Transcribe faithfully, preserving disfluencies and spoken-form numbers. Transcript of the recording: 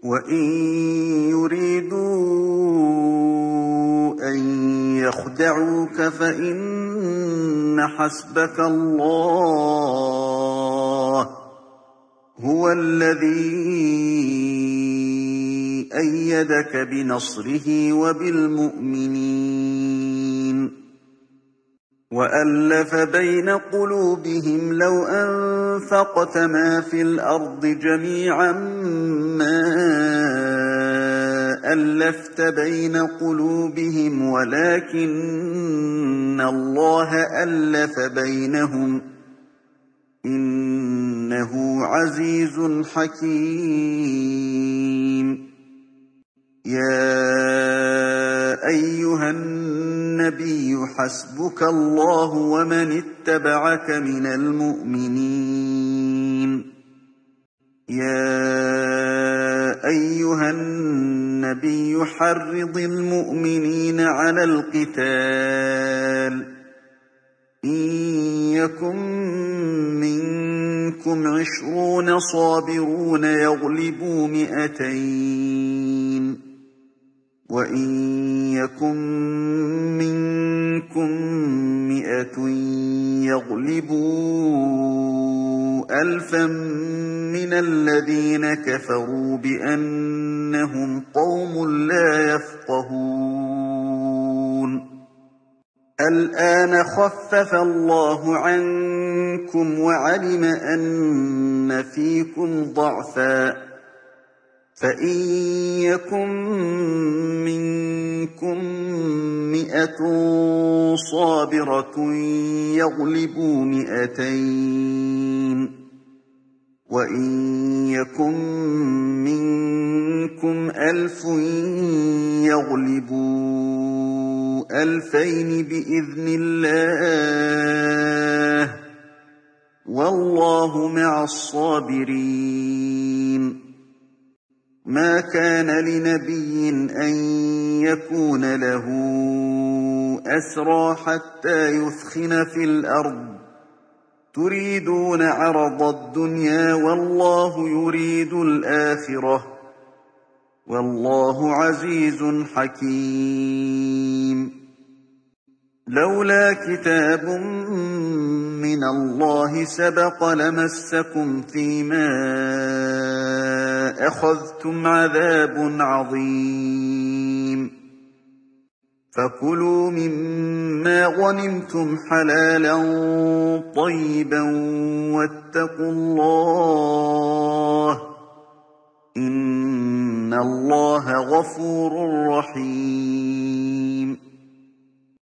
وَإِن يُرِيدُوا أَن يَخْدَعُوكَ فَإِنَّ حَسْبَكَ اللَّهُ ۚ هُوَ الَّذِي أَيَّدَكَ بِنَصْرِهِ وَبِالْمُؤْمِنِينَ وَأَلَّفَ بَيْنَ قُلُوبِهِمْ لَوْ أَنفَقْتَ مَا فِي الْأَرْضِ جَمِيعًا مَّا أَلَّفْتَ بَيْنَ قُلُوبِهِمْ وَلَٰكِنَّ اللَّهَ أَلَّفَ بَيْنَهُمْ ۚ إِنَّهُ عَزِيزٌ حَكِيمٌ يَا أَيُّهَا النَّبِيُّ حَسْبُكَ اللَّهُ وَمَنِ اتَّبَعَكَ مِنَ الْمُؤْمِنِينَ يَا أَيُّهَا النَّبِيُّ حَرِّضِ الْمُؤْمِنِينَ عَلَى الْقِتَالِ ۚ إِن يَكُن مِّنكُمْ عِشْرُونَ صَابِرُونَ يَغْلِبُوا مِائَتَيْنِ ۚ وَإِن يَكُن مِّنكُم مِّائَةٌ يَغْلِبُوا أَلْفًا مِّنَ الَّذِينَ كَفَرُوا بِأَنَّهُمْ قَوْمٌ لَّا يَفْقَهُونَ الْآنَ خَفَّفَ اللَّهُ عَنكُمْ وَعَلِمَ أَنَّ فِيكُمْ ضَعْفًا ۚ فَإِن يَكُن مِّنكُم مِّائَةٌ صَابِرَةٌ يَغْلِبُوا مِائَتَيْنِ ۚ وَإِن يَكُن مِّنكُمْ أَلْفٌ يَغْلِبُوا أَلْفَيْنِ بِإِذْنِ اللَّهِ ۗ وَاللَّهُ مَعَ الصَّابِرِينَ مَا كَانَ لِنَبِيٍّ أَن يَكُونَ لَهُ أَسْرَىٰ حَتَّىٰ يُثْخِنَ فِي الْأَرْضِ ۚ تُرِيدُونَ عَرَضَ الدُّنْيَا وَاللَّهُ يُرِيدُ الْآخِرَةَ ۗ وَاللَّهُ عَزِيزٌ حَكِيمٌ لَّوْلَا كِتَابٌ مِّنَ اللَّهِ سَبَقَ لَمَسَّكُمْ فِيمَا أَخَذْتُمْ عَذَابٌ عَظِيمٌ فَكُلُوا مِمَّا غَنِمْتُمْ حَلَالًا طَيِّبًا وَاتَّقُوا اللَّهَ ۚ إِنَّ اللَّهَ غَفُورٌ رَّحِيمٌ